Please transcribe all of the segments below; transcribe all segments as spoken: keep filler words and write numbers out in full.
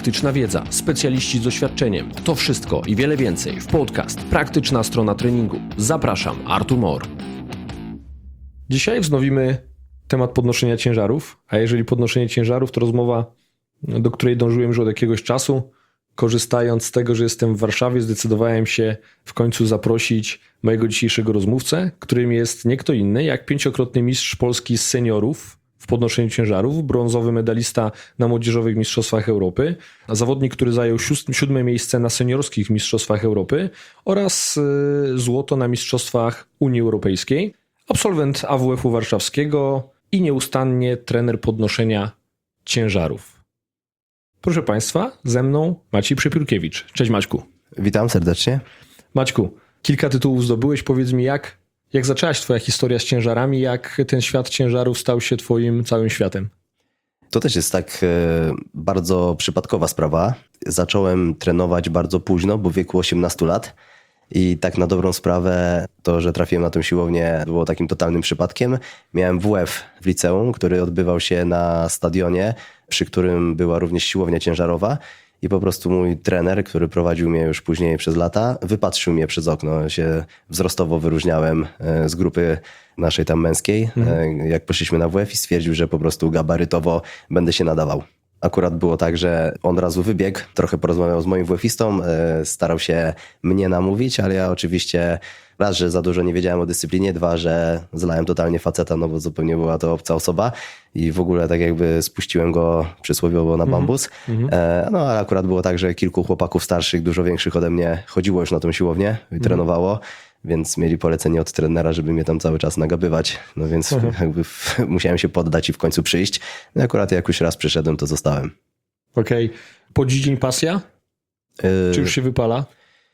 praktyczna wiedza, specjaliści z doświadczeniem. To wszystko i wiele więcej w podcast Praktyczna Strona Treningu. Zapraszam, Artur Mor. Dzisiaj wznowimy temat podnoszenia ciężarów, a jeżeli podnoszenie ciężarów, to rozmowa, do której dążyłem już od jakiegoś czasu. Korzystając z tego, że jestem w Warszawie, zdecydowałem się w końcu zaprosić mojego dzisiejszego rozmówcę, którym jest nie kto inny jak pięciokrotny mistrz Polski z seniorów w podnoszeniu ciężarów, brązowy medalista na młodzieżowych mistrzostwach Europy, zawodnik, który zajął siódme miejsce na seniorskich mistrzostwach Europy oraz złoto na mistrzostwach Unii Europejskiej, absolwent A W F-u warszawskiego i nieustannie trener podnoszenia ciężarów. Proszę Państwa, ze mną Maciej Przepiórkiewicz. Cześć Maćku. Witam serdecznie. Maćku, kilka tytułów zdobyłeś. Powiedz mi, jak, jak zaczęłaś Twoja historia z ciężarami, jak ten świat ciężarów stał się Twoim całym światem? To też jest tak e, bardzo przypadkowa sprawa. Zacząłem trenować bardzo późno, bo w wieku osiemnastu lat. I tak na dobrą sprawę to, że trafiłem na tę siłownię, było takim totalnym przypadkiem. Miałem W F w liceum, który odbywał się na stadionie, przy którym była również siłownia ciężarowa. I po prostu mój trener, który prowadził mnie już później przez lata, wypatrzył mnie przez okno. Ja się wzrostowo wyróżniałem z grupy naszej tam męskiej. Mhm. Jak poszliśmy na W F i stwierdził, że po prostu gabarytowo będę się nadawał. Akurat było tak, że on razu wybiegł, trochę porozmawiał z moim W F-istą, starał się mnie namówić, ale ja oczywiście raz, że za dużo nie wiedziałem o dyscyplinie, dwa, że zlałem totalnie faceta, no bo zupełnie była to obca osoba i w ogóle tak jakby spuściłem go przysłowiowo na bambus. Mm-hmm. No ale akurat było tak, że kilku chłopaków starszych, dużo większych ode mnie chodziło już na tą siłownię i mm-hmm. trenowało, więc mieli polecenie od trenera, żeby mnie tam cały czas nagabywać. No więc mhm. jakby musiałem się poddać i w końcu przyjść. No akurat jak już raz przyszedłem, to zostałem. Okej. Okay. Po dziś pasja? Yy... Czy już się wypala?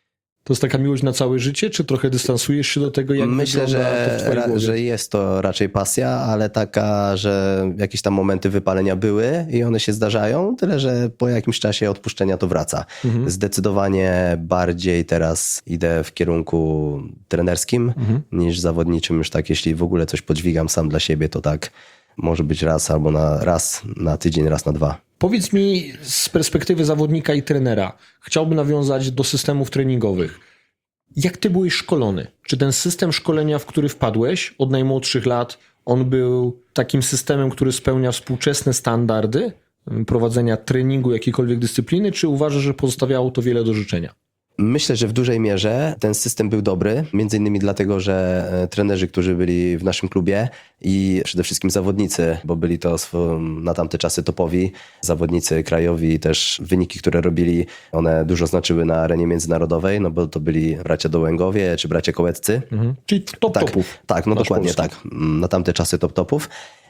To jest taka miłość na całe życie, czy trochę dystansujesz się do tego, jak Myślę, że, to w ra- że jest to raczej pasja, ale taka, że jakieś tam momenty wypalenia były i one się zdarzają, tyle że po jakimś czasie odpuszczenia to wraca. Mhm. Zdecydowanie bardziej teraz idę w kierunku trenerskim mhm. niż zawodniczym. Już tak, jeśli w ogóle coś podźwigam sam dla siebie, to tak może być raz albo na raz na tydzień, raz na dwa. Powiedz mi z perspektywy zawodnika i trenera, chciałbym nawiązać do systemów treningowych. Jak ty byłeś szkolony? Czy ten system szkolenia, w który wpadłeś od najmłodszych lat, on był takim systemem, który spełnia współczesne standardy prowadzenia treningu jakiejkolwiek dyscypliny, czy uważasz, że pozostawiało to wiele do życzenia? Myślę, że w dużej mierze ten system był dobry, między innymi dlatego, że trenerzy, którzy byli w naszym klubie i przede wszystkim zawodnicy, bo byli to na tamte czasy topowi zawodnicy krajowi, też wyniki, które robili, one dużo znaczyły na arenie międzynarodowej, no bo to byli bracia Dołęgowie czy bracia Kołeccy. Mhm. Czyli top tak, topów. Tak, no dokładnie Polski. tak. Na tamte czasy top topów.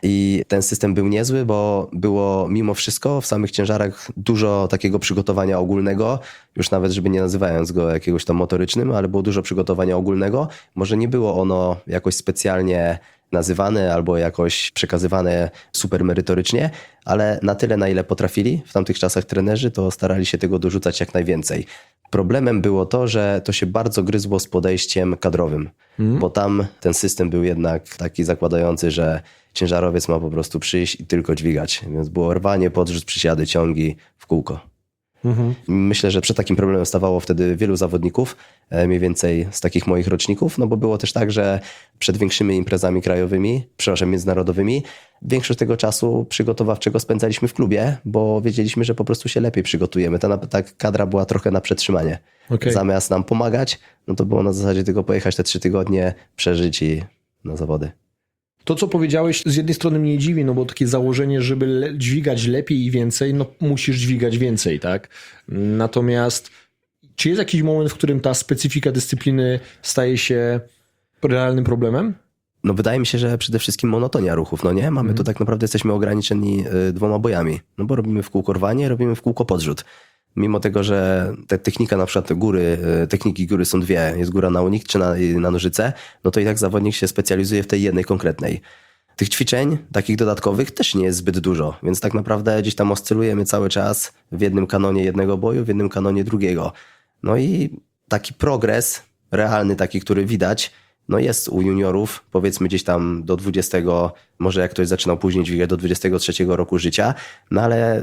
I ten system był niezły, bo było mimo wszystko w samych ciężarach dużo takiego przygotowania ogólnego, już nawet, żeby nie nazywając go jakiegoś tam motorycznym, ale było dużo przygotowania ogólnego. Może nie było ono jakoś specjalnie nazywane albo jakoś przekazywane super merytorycznie, ale na tyle, na ile potrafili w tamtych czasach trenerzy, to starali się tego dorzucać jak najwięcej. Problemem było to, że to się bardzo gryzło z podejściem kadrowym, mm. bo tam ten system był jednak taki zakładający, że ciężarowiec ma po prostu przyjść i tylko dźwigać. Więc było rwanie, podrzut, przysiady, ciągi w kółko. Mm-hmm. Myślę, że przed takim problemem stawało wtedy wielu zawodników, mniej więcej z takich moich roczników, no bo było też tak, że przed większymi imprezami krajowymi, przepraszam, międzynarodowymi, większość tego czasu przygotowawczego spędzaliśmy w klubie, bo wiedzieliśmy, że po prostu się lepiej przygotujemy. Ta, ta kadra była trochę na przetrzymanie. Okay. Zamiast nam pomagać, no to było na zasadzie tylko pojechać te trzy tygodnie, przeżyć i na zawody. To, co powiedziałeś, z jednej strony mnie dziwi, no bo takie założenie, żeby le- dźwigać lepiej i więcej, no musisz dźwigać więcej, tak? Natomiast czy jest jakiś moment, w którym ta specyfika dyscypliny staje się realnym problemem? No wydaje mi się, że przede wszystkim monotonia ruchów, no nie? Mamy mm. tu tak naprawdę, jesteśmy ograniczeni y, dwoma bojami, no bo robimy w kółko rwanie, robimy w kółko podrzut. Mimo tego, że te technika, na przykład te góry, techniki góry są dwie, jest góra na unik czy na, na nożyce, no to i tak zawodnik się specjalizuje w tej jednej konkretnej. Tych ćwiczeń, takich dodatkowych, też nie jest zbyt dużo, więc tak naprawdę gdzieś tam oscylujemy cały czas w jednym kanonie jednego boju, w jednym kanonie drugiego. No i taki progres realny, taki, który widać, no jest u juniorów, powiedzmy gdzieś tam do dwudziestego, może jak ktoś zaczynał później dźwigać, do dwudziestego trzeciego roku życia, no ale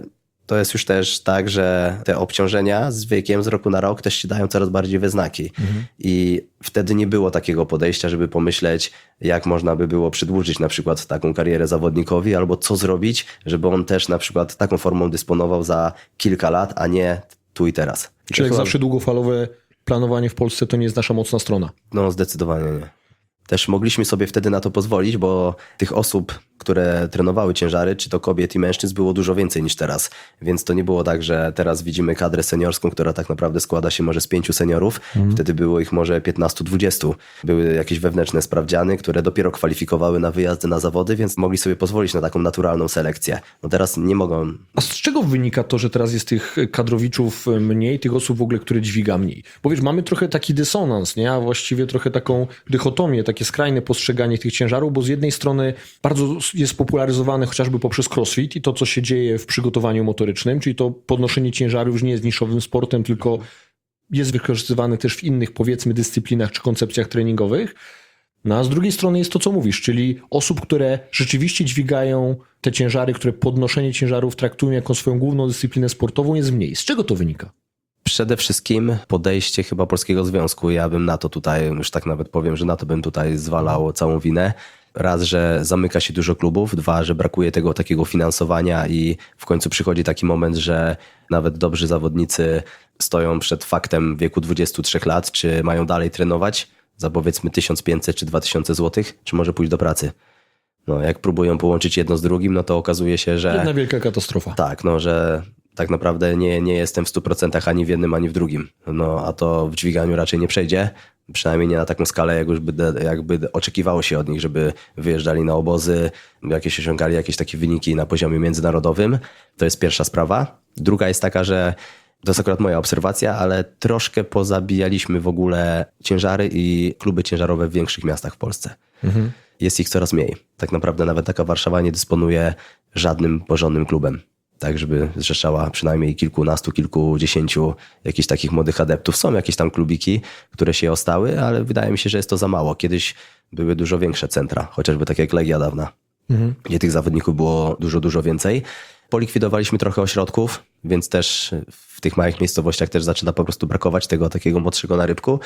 to jest już też tak, że te obciążenia z wiekiem, z roku na rok też się dają coraz bardziej we znaki. Mhm. I wtedy nie było takiego podejścia, żeby pomyśleć, jak można by było przedłużyć na przykład taką karierę zawodnikowi, albo co zrobić, żeby on też na przykład taką formą dysponował za kilka lat, a nie tu i teraz. Czyli jak chyba... zawsze długofalowe planowanie w Polsce to nie jest nasza mocna strona. No zdecydowanie nie. Też mogliśmy sobie wtedy na to pozwolić, bo tych osób, które trenowały ciężary, czy to kobiet i mężczyzn, było dużo więcej niż teraz. Więc to nie było tak, że teraz widzimy kadrę seniorską, która tak naprawdę składa się może z pięciu seniorów. Mhm. Wtedy było ich może piętnastu dwudziestu. Były jakieś wewnętrzne sprawdziany, które dopiero kwalifikowały na wyjazdy na zawody, więc mogli sobie pozwolić na taką naturalną selekcję. No teraz nie mogą. A z czego wynika to, że teraz jest tych kadrowiczów mniej, tych osób w ogóle, które dźwiga mniej? Bo wiesz, mamy trochę taki dysonans, nie? A właściwie trochę taką dychotomię, takie skrajne postrzeganie tych ciężarów, bo z jednej strony bardzo jest popularyzowane chociażby poprzez crossfit i to, co się dzieje w przygotowaniu motorycznym, czyli to podnoszenie ciężarów już nie jest niszowym sportem, tylko jest wykorzystywane też w innych, powiedzmy, dyscyplinach czy koncepcjach treningowych. No a z drugiej strony jest to, co mówisz, czyli osób, które rzeczywiście dźwigają te ciężary, które podnoszenie ciężarów traktują jako swoją główną dyscyplinę sportową, jest mniej. Z czego to wynika? Przede wszystkim podejście chyba Polskiego Związku. Ja bym na to tutaj, już tak nawet powiem, że na to bym tutaj zwalał całą winę. Raz, że zamyka się dużo klubów, dwa, że brakuje tego takiego finansowania i w końcu przychodzi taki moment, że nawet dobrzy zawodnicy stoją przed faktem w wieku dwudziestu trzech lat, czy mają dalej trenować za powiedzmy tysiąc pięćset czy dwa tysiące złotych, czy może pójść do pracy. No, jak próbują połączyć jedno z drugim, no to okazuje się, że... Jedna wielka katastrofa. Tak, no, że tak naprawdę nie, nie jestem w stu procentach ani w jednym, ani w drugim. No, a to w dźwiganiu raczej nie przejdzie. Przynajmniej nie na taką skalę, jak już by, jakby oczekiwało się od nich, żeby wyjeżdżali na obozy, jakieś osiągali jakieś takie wyniki na poziomie międzynarodowym. To jest pierwsza sprawa. Druga jest taka, że to jest akurat moja obserwacja, ale troszkę pozabijaliśmy w ogóle ciężary i kluby ciężarowe w większych miastach w Polsce. Mhm. Jest ich coraz mniej. Tak naprawdę nawet taka Warszawa nie dysponuje żadnym porządnym klubem. Tak, żeby zrzeszała przynajmniej kilkunastu, kilkudziesięciu jakichś takich młodych adeptów. Są jakieś tam klubiki, które się ostały, ale wydaje mi się, że jest to za mało. Kiedyś były dużo większe centra, chociażby tak jak Legia dawna, mhm. gdzie tych zawodników było dużo, dużo więcej. Polikwidowaliśmy trochę ośrodków, więc też w tych małych miejscowościach też zaczyna po prostu brakować tego takiego młodszego na rybku.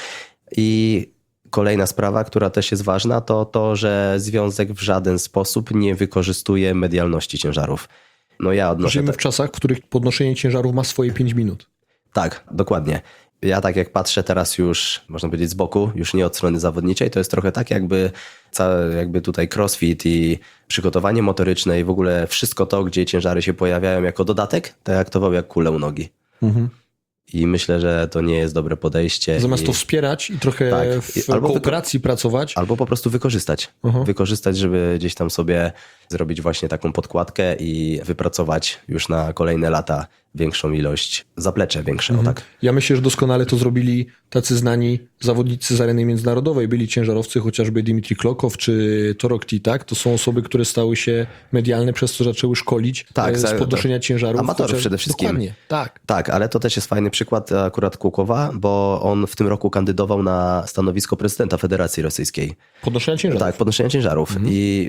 I kolejna sprawa, która też jest ważna, to to, że związek w żaden sposób nie wykorzystuje medialności ciężarów. No ja odnoszę... Żyjemy w czasach, w których podnoszenie ciężarów ma swoje pięć minut. Tak, dokładnie. Ja tak jak patrzę teraz już, można powiedzieć z boku, już nie od strony zawodniczej, to jest trochę tak jakby, całe, jakby tutaj crossfit i przygotowanie motoryczne i w ogóle wszystko to, gdzie ciężary się pojawiają jako dodatek, traktował jak kulę u nogi. Mhm. I myślę, że to nie jest dobre podejście. Zamiast i... to wspierać i trochę tak. w albo kooperacji wyko... pracować. Albo po prostu wykorzystać. Uh-huh. Wykorzystać, żeby gdzieś tam sobie zrobić właśnie taką podkładkę i wypracować już na kolejne lata większą ilość, zaplecze większe. Mhm. Tak. Ja myślę, że doskonale to zrobili tacy znani zawodnicy z areny międzynarodowej. Byli ciężarowcy, chociażby Dimitri Klokow czy Torokti, tak? To są osoby, które stały się medialne, przez co zaczęły szkolić tak, z podnoszenia tak. ciężarów. Amatorów chociaż... przede wszystkim. Dokładnie, tak. Tak, ale to też jest fajny przykład akurat Kłokowa, bo on w tym roku kandydował na stanowisko prezydenta Federacji Rosyjskiej. Podnoszenia ciężarów. Tak, podnoszenia ciężarów. Mhm. I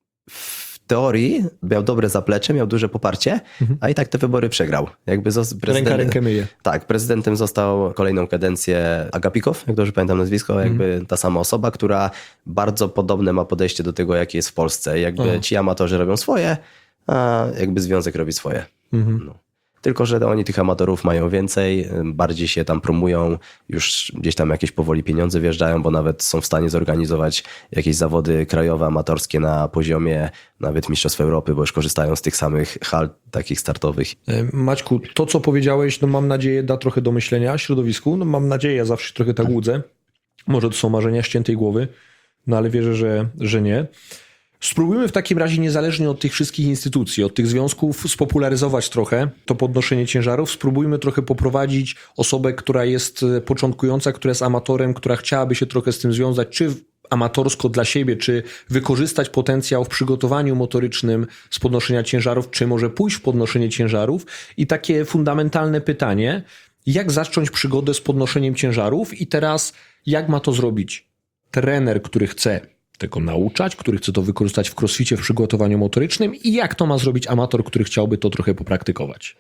w teorii miał dobre zaplecze, miał duże poparcie, mhm. a i tak te wybory przegrał. Jakby prezydent... Ręka rękę myje. Tak, prezydentem został kolejną kadencję Agapikow, jak dobrze pamiętam nazwisko, mhm. jakby ta sama osoba, która bardzo podobne ma podejście do tego, jakie jest w Polsce. Jakby Aha. ci amatorzy robią swoje, a jakby związek robi swoje. Mhm. No. Tylko że oni tych amatorów mają więcej, bardziej się tam promują, już gdzieś tam jakieś powoli pieniądze wjeżdżają, bo nawet są w stanie zorganizować jakieś zawody krajowe, amatorskie na poziomie nawet Mistrzostw Europy, bo już korzystają z tych samych hal takich startowych. Maćku, to co powiedziałeś, no mam nadzieję da trochę do myślenia środowisku, no mam nadzieję, ja zawsze trochę tak łudzę, może to są marzenia ściętej głowy, no ale wierzę, że, że nie. Spróbujmy w takim razie niezależnie od tych wszystkich instytucji, od tych związków spopularyzować trochę to podnoszenie ciężarów. Spróbujmy trochę poprowadzić osobę, która jest początkująca, która jest amatorem, która chciałaby się trochę z tym związać, czy amatorsko dla siebie, czy wykorzystać potencjał w przygotowaniu motorycznym z podnoszenia ciężarów, czy może pójść w podnoszenie ciężarów. I takie fundamentalne pytanie, jak zacząć przygodę z podnoszeniem ciężarów i teraz jak ma to zrobić trener, który chce tego nauczać, który chce to wykorzystać w crossficie, w przygotowaniu motorycznym i jak to ma zrobić amator, który chciałby to trochę popraktykować?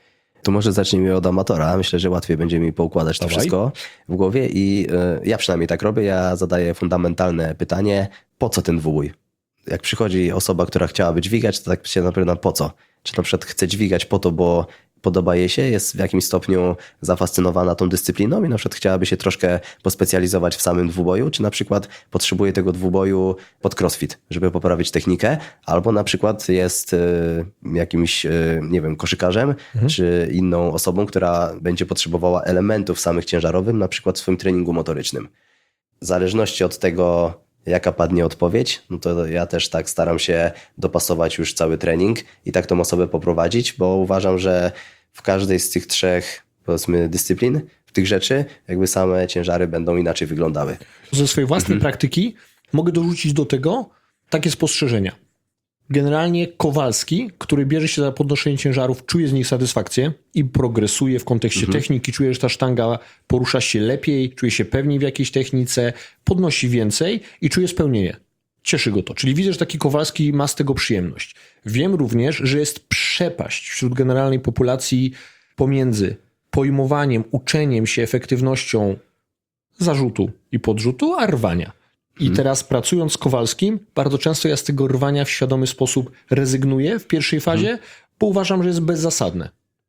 To może zacznijmy od amatora. Myślę, że łatwiej będzie mi poukładać to Dawaj. wszystko w głowie i y, ja przynajmniej tak robię. Ja zadaję fundamentalne pytanie, po co ten dwubój? Jak przychodzi osoba, która chciałaby dźwigać, to tak się naprawdę po co? Czy na przykład chce dźwigać po to, bo podoba jej się, jest w jakimś stopniu zafascynowana tą dyscypliną i na przykład chciałaby się troszkę pospecjalizować w samym dwuboju, czy na przykład potrzebuje tego dwuboju pod crossfit, żeby poprawić technikę, albo na przykład jest y, jakimś, y, nie wiem, koszykarzem, mhm. czy inną osobą, która będzie potrzebowała elementów samych ciężarowych, na przykład w swoim treningu motorycznym. W zależności od tego, jaka padnie odpowiedź, no to ja też tak staram się dopasować już cały trening i tak tą osobę poprowadzić, bo uważam, że w każdej z tych trzech, powiedzmy, dyscyplin, w tych rzeczy, jakby same ciężary będą inaczej wyglądały. Ze swojej własnej Mhm. praktyki mogę dorzucić do tego takie spostrzeżenia. Generalnie Kowalski, który bierze się za podnoszenie ciężarów, czuje z nich satysfakcję i progresuje w kontekście Mhm. techniki, czuje, że ta sztanga porusza się lepiej, czuje się pewniej w jakiejś technice, podnosi więcej i czuje spełnienie. Cieszy go to. Czyli widzę, że taki Kowalski ma z tego przyjemność. Wiem również, że jest przepaść wśród generalnej populacji pomiędzy pojmowaniem, uczeniem się efektywnością zarzutu i podrzutu, a rwania. I Hmm. teraz pracując z Kowalskim, bardzo często ja z tego rwania w świadomy sposób rezygnuję w pierwszej fazie, Hmm. bo uważam, że jest bezzasadne.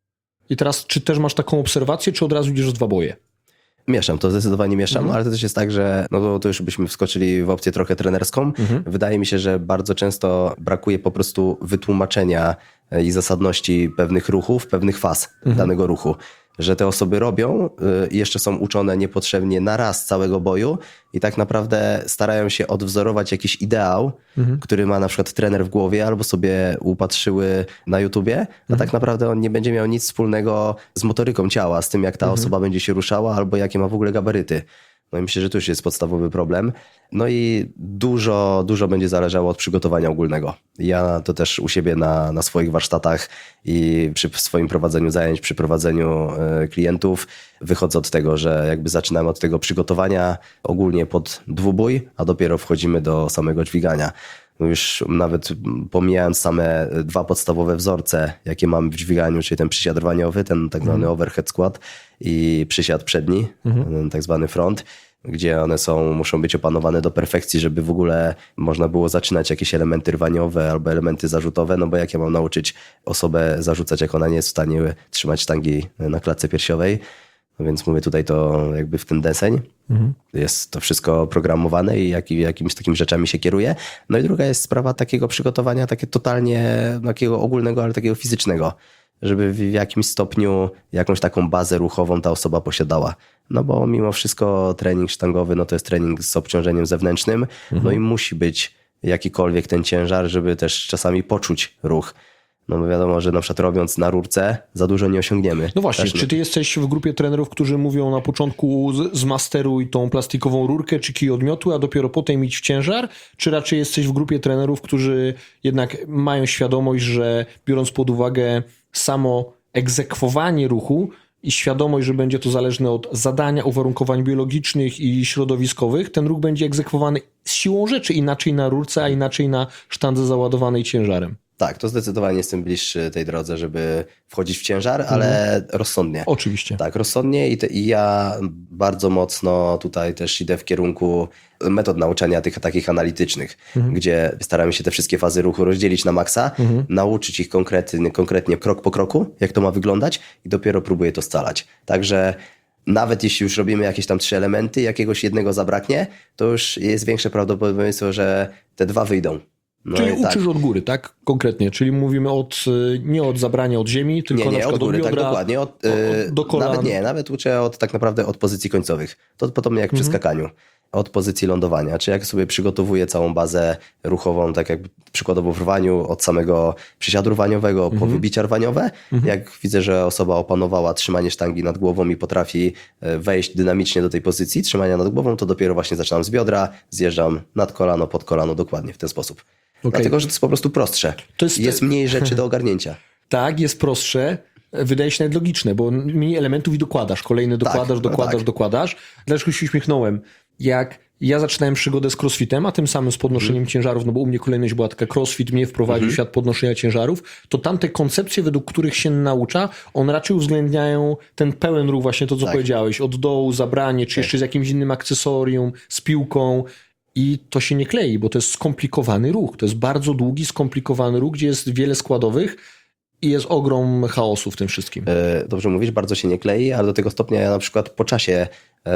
I teraz, czy też masz taką obserwację, czy od razu idziesz w dwa boje? Mieszam, to zdecydowanie mieszam, Mhm. ale to też jest tak, że no to, to już byśmy wskoczyli w opcję trochę trenerską. Mhm. Wydaje mi się, że bardzo często brakuje po prostu wytłumaczenia i zasadności pewnych ruchów, pewnych faz Mhm. danego ruchu. Że te osoby robią y, i jeszcze są uczone niepotrzebnie na raz całego boju i tak naprawdę starają się odwzorować jakiś ideał, Mhm. który ma na przykład trener w głowie albo sobie upatrzyły na YouTubie, a Mhm. tak naprawdę on nie będzie miał nic wspólnego z motoryką ciała, z tym jak ta Mhm. osoba będzie się ruszała albo jakie ma w ogóle gabaryty. No i myślę, że to już jest podstawowy problem. No i dużo, dużo będzie zależało od przygotowania ogólnego. Ja to też u siebie na, na swoich warsztatach i przy swoim prowadzeniu zajęć, przy prowadzeniu y, klientów wychodzę od tego, że jakby zaczynamy od tego przygotowania ogólnie pod dwubój, a dopiero wchodzimy do samego dźwigania. No już nawet pomijając same dwa podstawowe wzorce, jakie mamy w dźwiganiu, czyli ten przysiad rwaniowy, ten tak zwany overhead squat i przysiad przedni, ten tak zwany front, gdzie one są, muszą być opanowane do perfekcji, żeby w ogóle można było zaczynać jakieś elementy rwaniowe albo elementy zarzutowe, no bo jak ja mam nauczyć osobę zarzucać, jak ona nie jest w stanie trzymać sztangi na klatce piersiowej. No więc mówię tutaj to jakby w ten deseń. Mhm. Jest to wszystko programowane i jak, jakimiś takimi rzeczami się kieruje. No i druga jest sprawa takiego przygotowania, takie totalnie takiego ogólnego, ale takiego fizycznego, żeby w jakimś stopniu jakąś taką bazę ruchową ta osoba posiadała. No bo mimo wszystko trening sztangowy, no to jest trening z obciążeniem zewnętrznym, mhm. no i musi być jakikolwiek ten ciężar, żeby też czasami poczuć ruch. No bo wiadomo, że na przykład robiąc na rurce za dużo nie osiągniemy. No właśnie, Też czy nie. ty jesteś w grupie trenerów, którzy mówią na początku z- zmasteruj tą plastikową rurkę czy kij odmiotu, a dopiero potem idź w ciężar? Czy raczej jesteś w grupie trenerów, którzy jednak mają świadomość, że biorąc pod uwagę samo egzekwowanie ruchu i świadomość, że będzie to zależne od zadania, uwarunkowań biologicznych i środowiskowych, ten ruch będzie egzekwowany z siłą rzeczy inaczej na rurce, a inaczej na sztandze załadowanej ciężarem? Tak, to zdecydowanie jestem bliższy tej drodze, żeby wchodzić w ciężar, ale rozsądnie. Oczywiście. Tak, rozsądnie i, te, i ja bardzo mocno tutaj też idę w kierunku metod nauczania tych takich analitycznych, mhm. gdzie staramy się te wszystkie fazy ruchu rozdzielić na maksa, mhm. nauczyć ich konkretnie, konkretnie krok po kroku, jak to ma wyglądać i dopiero próbuję to scalać. Także nawet jeśli już robimy jakieś tam trzy elementy, jakiegoś jednego zabraknie, to już jest większe prawdopodobieństwo, że te dwa wyjdą. No Czyli i uczysz tak. od góry, tak? Konkretnie. Czyli mówimy od, nie od zabrania od ziemi, tylko Nie, na nie, przykład od góry, od biodra, tak dokładnie. Od, od, od, do kolan. Nawet nie, nawet uczę od, tak naprawdę od pozycji końcowych. To podobnie jak przy Mhm. skakaniu. Od pozycji lądowania. Czy jak sobie przygotowuję całą bazę ruchową, tak jak przykładowo w rwaniu, od samego przysiadu rwaniowego Mhm. po wybicia rwaniowe. Jak widzę, że osoba opanowała trzymanie sztangi nad głową i potrafi wejść dynamicznie do tej pozycji trzymania nad głową, to dopiero właśnie zaczynam z biodra, zjeżdżam nad kolano, pod kolano, dokładnie w ten sposób. Okay. Dlatego, że to jest po prostu prostsze. To jest, jest mniej rzeczy do ogarnięcia. Tak, jest prostsze. Wydaje się nawet logiczne, bo mniej elementów i dokładasz. Kolejny dokładasz, no dokładasz, tak. dokładasz. Dlaczego się uśmiechnąłem? Jak ja zaczynałem przygodę z crossfitem, a tym samym z podnoszeniem mm. ciężarów, no bo u mnie kolejność była taka, crossfit mnie wprowadził mm. w świat podnoszenia ciężarów, to tamte koncepcje, według których się naucza, one raczej uwzględniają ten pełen ruch, właśnie to, co tak. powiedziałeś, od dołu, zabranie, czy tak. jeszcze z jakimś innym akcesorium, z piłką i to się nie klei, bo to jest skomplikowany ruch, to jest bardzo długi, skomplikowany ruch, gdzie jest wiele składowych i jest ogrom chaosu w tym wszystkim. Dobrze mówisz, bardzo się nie klei, ale do tego stopnia ja na przykład po czasie,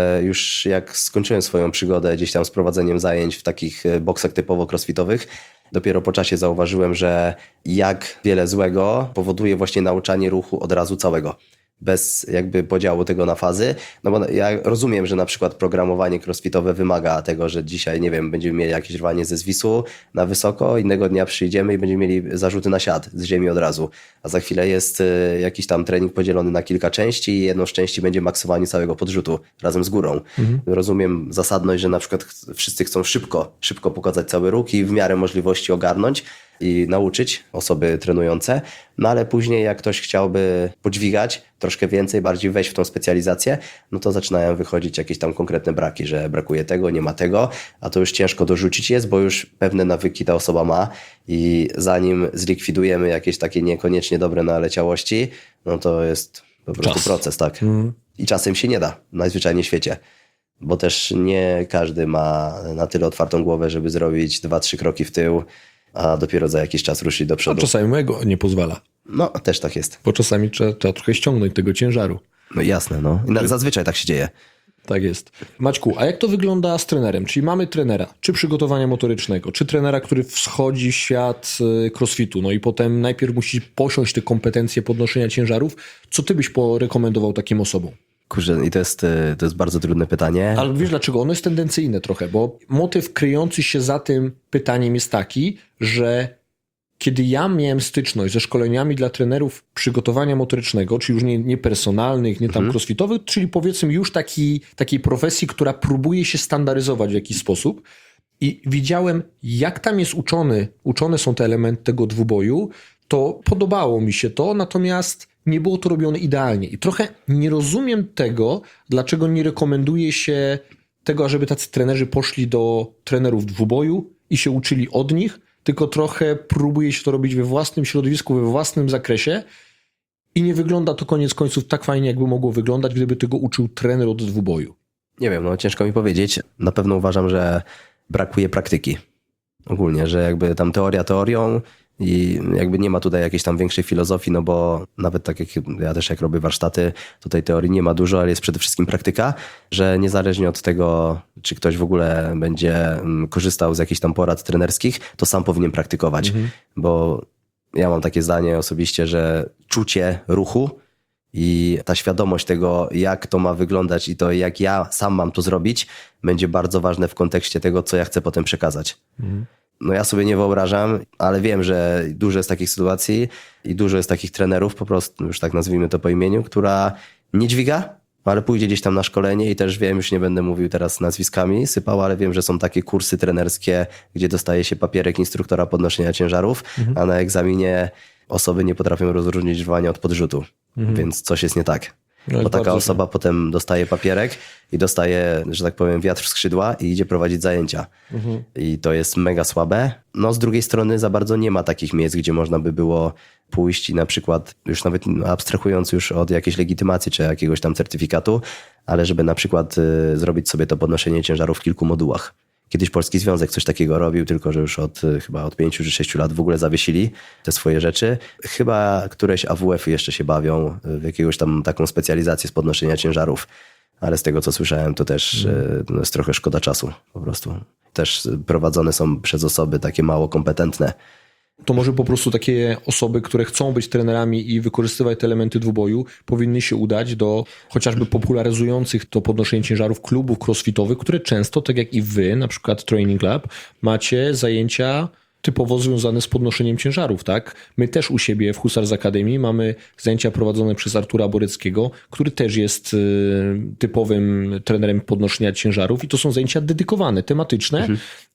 już jak skończyłem swoją przygodę gdzieś tam z prowadzeniem zajęć w takich boksach typowo crossfitowych, dopiero po czasie zauważyłem, że jak wiele złego powoduje właśnie nauczanie ruchu od razu całego. Bez jakby podziału tego na fazy, no bo ja rozumiem, że na przykład programowanie crossfitowe wymaga tego, że dzisiaj, nie wiem, będziemy mieli jakieś rwanie ze zwisu na wysoko, innego dnia przyjdziemy i będziemy mieli zarzuty na siat z ziemi od razu, a za chwilę jest jakiś tam trening podzielony na kilka części i jedną z części będzie maksowanie całego podrzutu razem z górą. Mhm. Rozumiem zasadność, że na przykład wszyscy chcą szybko, szybko pokazać cały ruch i w miarę możliwości ogarnąć i nauczyć osoby trenujące, no ale później jak ktoś chciałby podźwigać troszkę więcej, bardziej wejść w tą specjalizację, no to zaczynają wychodzić jakieś tam konkretne braki, że brakuje tego, nie ma tego, a to już ciężko dorzucić jest, bo już pewne nawyki ta osoba ma i zanim zlikwidujemy jakieś takie niekoniecznie dobre naleciałości, no to jest po prostu Czas. proces, tak. Mhm. I czasem się nie da, najzwyczajniej w świecie. Bo też nie każdy ma na tyle otwartą głowę, żeby zrobić dwa, trzy kroki w tył, a dopiero za jakiś czas ruszyć do przodu. A czasami mojego nie pozwala. No, też tak jest. Bo czasami trzeba, trzeba trochę ściągnąć tego ciężaru. No jasne, no. I zazwyczaj tak się dzieje. Tak jest. Maćku, a jak to wygląda z trenerem? Czyli mamy trenera, czy przygotowania motorycznego, czy trenera, który wschodzi w świat crossfitu, no i potem najpierw musi posiąść te kompetencje podnoszenia ciężarów. Co ty byś porekomendował takim osobom? Kurczę, i to jest, to jest bardzo trudne pytanie. Ale wiesz dlaczego? Ono jest tendencyjne trochę, bo motyw kryjący się za tym pytaniem jest taki, że kiedy ja miałem styczność ze szkoleniami dla trenerów przygotowania motorycznego, czyli już nie, nie personalnych, nie tam mhm. crossfitowych, czyli powiedzmy już taki, takiej profesji, która próbuje się standaryzować w jakiś sposób i widziałem, jak tam jest uczony, uczone są te elementy tego dwuboju, to podobało mi się to, natomiast nie było to robione idealnie. I trochę nie rozumiem tego, dlaczego nie rekomenduje się tego, ażeby tacy trenerzy poszli do trenerów dwuboju i się uczyli od nich, tylko trochę próbuje się to robić we własnym środowisku, we własnym zakresie i nie wygląda to koniec końców tak fajnie, jakby mogło wyglądać, gdyby tego uczył trener od dwuboju. Nie wiem, no ciężko mi powiedzieć. Na pewno uważam, że brakuje praktyki. Ogólnie, że jakby tam teoria teorią, i jakby nie ma tutaj jakiejś tam większej filozofii, no bo nawet tak jak ja też jak robię warsztaty, tutaj teorii nie ma dużo, ale jest przede wszystkim praktyka, że niezależnie od tego, czy ktoś w ogóle będzie korzystał z jakichś tam porad trenerskich, to sam powinien praktykować, mhm. bo ja mam takie zdanie osobiście, że czucie ruchu i ta świadomość tego, jak to ma wyglądać i to, jak ja sam mam to zrobić, będzie bardzo ważne w kontekście tego, co ja chcę potem przekazać. Mhm. No ja sobie nie wyobrażam, ale wiem, że dużo jest takich sytuacji i dużo jest takich trenerów, po prostu już tak nazwijmy to po imieniu, która nie dźwiga, ale pójdzie gdzieś tam na szkolenie i też wiem, już nie będę mówił teraz nazwiskami, sypał, ale wiem, że są takie kursy trenerskie, gdzie dostaje się papierek instruktora podnoszenia ciężarów, mhm. a na egzaminie osoby nie potrafią rozróżnić rwania od podrzutu, mhm. więc coś jest nie tak. No bo taka osoba się. Potem dostaje papierek i dostaje, że tak powiem, wiatr w skrzydła i idzie prowadzić zajęcia. Mhm. I to jest mega słabe. No z drugiej strony za bardzo nie ma takich miejsc, gdzie można by było pójść i na przykład, już nawet abstrahując już od jakiejś legitymacji czy jakiegoś tam certyfikatu, ale żeby na przykład y, zrobić sobie to podnoszenie ciężarów w kilku modułach. Kiedyś Polski Związek coś takiego robił, tylko że już od chyba od pięciu czy sześciu lat w ogóle zawiesili te swoje rzeczy. Chyba któreś A W F-y jeszcze się bawią w jakąś tam taką specjalizację z podnoszenia ciężarów, ale z tego co słyszałem to też mm. no jest trochę szkoda czasu po prostu. Też prowadzone są przez osoby takie mało kompetentne. To może po prostu takie osoby, które chcą być trenerami i wykorzystywać te elementy dwuboju, powinny się udać do chociażby popularyzujących to podnoszenie ciężarów klubów crossfitowych, które często, tak jak i wy, na przykład Training Lab, macie zajęcia typowo związane z podnoszeniem ciężarów, tak? My też u siebie w Husarz Academy mamy zajęcia prowadzone przez Artura Boreckiego, który też jest y, typowym trenerem podnoszenia ciężarów i to są zajęcia dedykowane, tematyczne, mhm.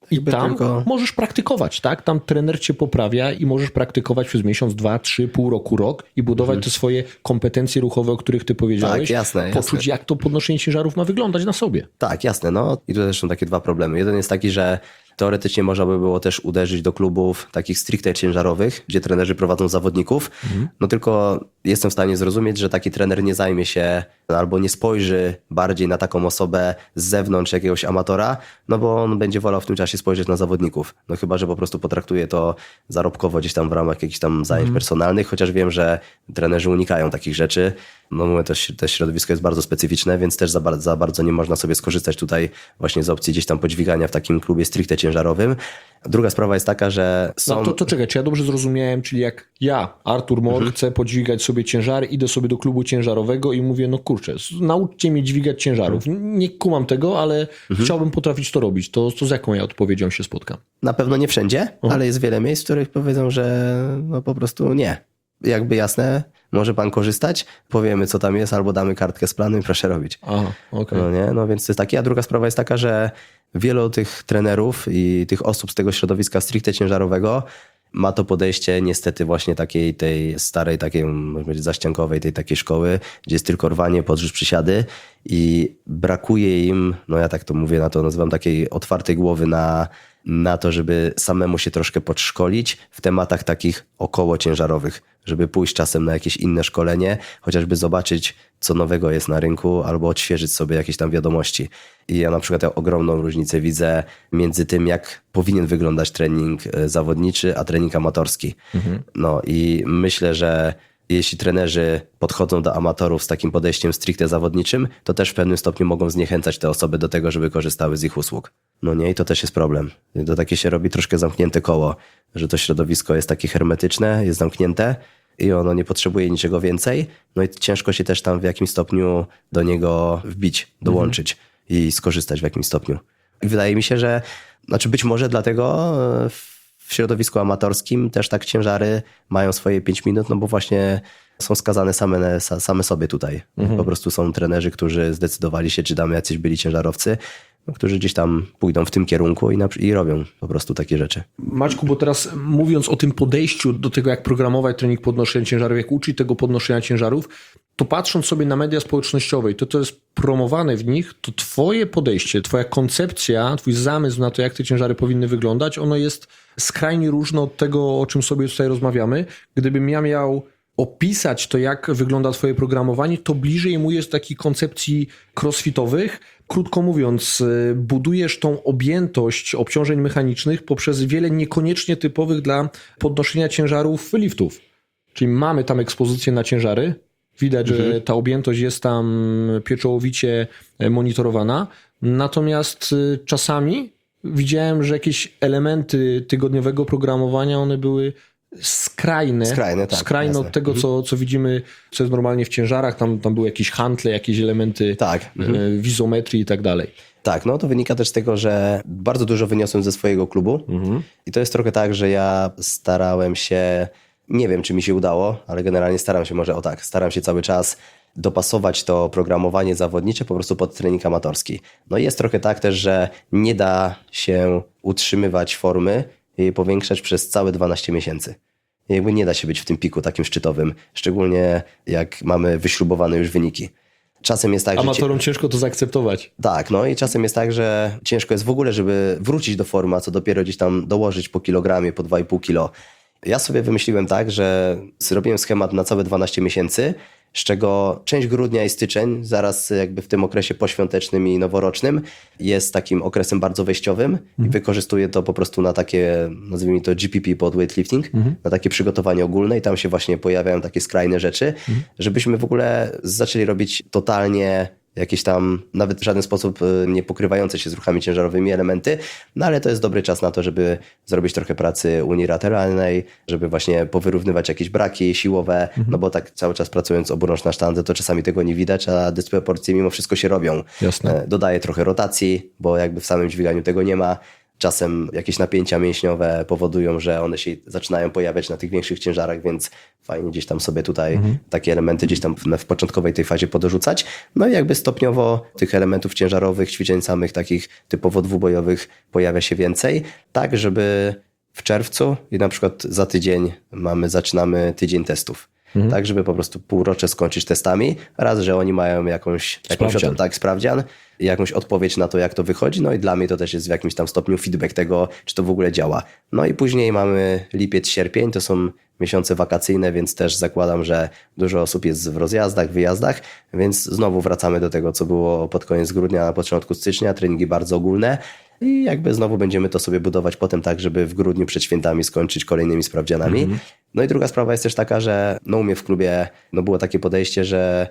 I tam tylko... możesz praktykować, tak? Tam trener cię poprawia i możesz praktykować przez miesiąc, dwa, trzy, pół roku, rok i budować te swoje kompetencje ruchowe, o których ty powiedziałeś. Tak, jasne, Poczuć, jasne. jak to podnoszenie ciężarów ma wyglądać na sobie. Tak, jasne. No i tutaj też są takie dwa problemy. Jeden jest taki, że teoretycznie można by było też uderzyć do klubów takich stricte ciężarowych, gdzie trenerzy prowadzą zawodników. Mhm. No tylko jestem w stanie zrozumieć, że taki trener nie zajmie się albo nie spojrzy bardziej na taką osobę z zewnątrz jakiegoś amatora, no bo on będzie wolał w tym czasie spojrzeć na zawodników. No chyba, że po prostu potraktuje to zarobkowo gdzieś tam w ramach jakichś tam zajęć mhm. personalnych, chociaż wiem, że trenerzy unikają takich rzeczy. No mówię, to, to środowisko jest bardzo specyficzne, więc też za bardzo, za bardzo nie można sobie skorzystać tutaj właśnie z opcji gdzieś tam podźwigania w takim klubie stricte ciężarowym. Druga sprawa jest taka, że są... No to, to czekaj, czy ja dobrze zrozumiałem, czyli jak ja, Artur Mor, mhm. chcę podźwigać sobie ciężary, idę sobie do klubu ciężarowego i mówię, no kurczę, nauczcie mnie dźwigać ciężarów. Mhm. Nie kumam tego, ale mhm. chciałbym potrafić to robić. To, to z jaką ja odpowiedzią się spotkam? Na pewno nie wszędzie, mhm. ale jest wiele miejsc, w których powiedzą, że no po prostu nie. Jakby jasne, może pan korzystać, powiemy co tam jest, albo damy kartkę z planu i proszę robić. Aha, okej. No nie, no więc to jest takie. A druga sprawa jest taka, że wielu tych trenerów i tych osób z tego środowiska stricte ciężarowego ma to podejście niestety właśnie takiej tej starej, takiej można powiedzieć zaściankowej, tej takiej szkoły, gdzie jest tylko rwanie, podrzuć, przysiady i brakuje im, no ja tak to mówię, na to nazywam takiej otwartej głowy na, na to, żeby samemu się troszkę podszkolić w tematach takich około ciężarowych, żeby pójść czasem na jakieś inne szkolenie, chociażby zobaczyć, co nowego jest na rynku, albo odświeżyć sobie jakieś tam wiadomości. I ja na przykład ja ogromną różnicę widzę między tym, jak powinien wyglądać trening zawodniczy, a trening amatorski. Mhm. No i myślę, że jeśli trenerzy podchodzą do amatorów z takim podejściem stricte zawodniczym, to też w pewnym stopniu mogą zniechęcać te osoby do tego, żeby korzystały z ich usług. No nie, i to też jest problem. To takie się robi troszkę zamknięte koło, że to środowisko jest takie hermetyczne, jest zamknięte i ono nie potrzebuje niczego więcej. No i ciężko się też tam w jakimś stopniu do niego wbić, dołączyć mhm. i skorzystać w jakimś stopniu. I wydaje mi się, że znaczy być może dlatego w środowisku amatorskim też tak ciężary mają swoje pięć minut, no bo właśnie są skazane same, same sobie tutaj. Mhm. Po prostu są trenerzy, którzy zdecydowali się, czy damy jacyś byli ciężarowcy, no, którzy gdzieś tam pójdą w tym kierunku i, na, i robią po prostu takie rzeczy. Maćku, bo teraz mówiąc o tym podejściu do tego, jak programować trening podnoszenia ciężarów, jak uczyć tego podnoszenia ciężarów, to patrząc sobie na media społecznościowe i to, co jest promowane w nich, to twoje podejście, twoja koncepcja, twój zamysł na to, jak te ciężary powinny wyglądać, ono jest skrajnie różne od tego, o czym sobie tutaj rozmawiamy. Gdybym ja miał opisać to, jak wygląda twoje programowanie, to bliżej mu jest takiej koncepcji crossfitowych. Krótko mówiąc, budujesz tą objętość obciążeń mechanicznych poprzez wiele niekoniecznie typowych dla podnoszenia ciężarów liftów. Czyli mamy tam ekspozycję na ciężary, widać, mhm. że ta objętość jest tam pieczołowicie monitorowana, natomiast czasami widziałem, że jakieś elementy tygodniowego programowania, one były skrajne, skrajne, tak, skrajne jasne. od tego, mhm. co, co widzimy, co jest normalnie w ciężarach. Tam, tam były jakieś hantle, jakieś elementy tak. mhm. wizometrii i tak dalej. Tak, no to wynika też z tego, że bardzo dużo wyniosłem ze swojego klubu mhm. i to jest trochę tak, że ja starałem się, nie wiem czy mi się udało, ale generalnie staram się, może o tak, staram się cały czas dopasować to programowanie zawodnicze po prostu pod trening amatorski. No i jest trochę tak też, że nie da się utrzymywać formy i powiększać przez całe dwanaście miesięcy. Jakby nie da się być w tym piku takim szczytowym, szczególnie jak mamy wyśrubowane już wyniki. Czasem jest tak, Amatorom że... ciężko to zaakceptować. Tak, no i czasem jest tak, że ciężko jest w ogóle, żeby wrócić do formy, a co dopiero gdzieś tam dołożyć po kilogramie, po dwa i pół kilo. Ja sobie wymyśliłem tak, że zrobiłem schemat na całe dwanaście miesięcy, z czego część grudnia i styczeń, zaraz jakby w tym okresie poświątecznym i noworocznym, jest takim okresem bardzo wejściowym mhm. i wykorzystuję to po prostu na takie, nazwijmy to G P P pod weightlifting, mhm. na takie przygotowanie ogólne i tam się właśnie pojawiają takie skrajne rzeczy, mhm. żebyśmy w ogóle zaczęli robić totalnie jakieś tam, nawet w żaden sposób nie pokrywające się z ruchami ciężarowymi elementy, no ale to jest dobry czas na to, żeby zrobić trochę pracy unilateralnej, żeby właśnie powyrównywać jakieś braki siłowe, mhm. no bo tak cały czas pracując oburącz na sztandze, to czasami tego nie widać, a dysproporcje mimo wszystko się robią. Jasne. Dodaję trochę rotacji, bo jakby w samym dźwiganiu tego nie ma. Czasem jakieś napięcia mięśniowe powodują, że one się zaczynają pojawiać na tych większych ciężarach, więc fajnie gdzieś tam sobie tutaj mhm. takie elementy gdzieś tam w, w początkowej tej fazie podorzucać. No i jakby stopniowo tych elementów ciężarowych, ćwiczeń samych takich typowo dwubojowych pojawia się więcej, tak żeby w czerwcu i na przykład za tydzień mamy, zaczynamy tydzień testów. Mhm. Tak, żeby po prostu półrocze skończyć testami. Raz, że oni mają jakąś, jakąś sprawdzian. tak, sprawdzian, jakąś odpowiedź na to, jak to wychodzi. No i dla mnie to też jest w jakimś tam stopniu feedback tego, czy to w ogóle działa. No i później mamy lipiec, sierpień, to są miesiące wakacyjne, więc też zakładam, że dużo osób jest w rozjazdach, wyjazdach, więc znowu wracamy do tego, co było pod koniec grudnia, na początku stycznia, treningi bardzo ogólne i jakby znowu będziemy to sobie budować potem tak, żeby w grudniu przed świętami skończyć kolejnymi sprawdzianami. Mhm. No i druga sprawa jest też taka, że no u mnie w klubie no było takie podejście, że